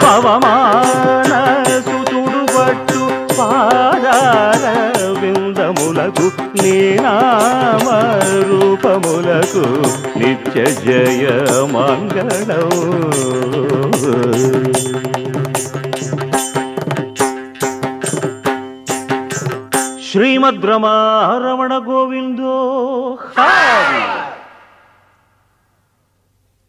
పవమాన సుతుడు పట్టు పాదార విందములకు నీ నామ రూపములకు నిత్య జయ మంగళం. శ్రీమద్ రమణ గోవిందో హరి.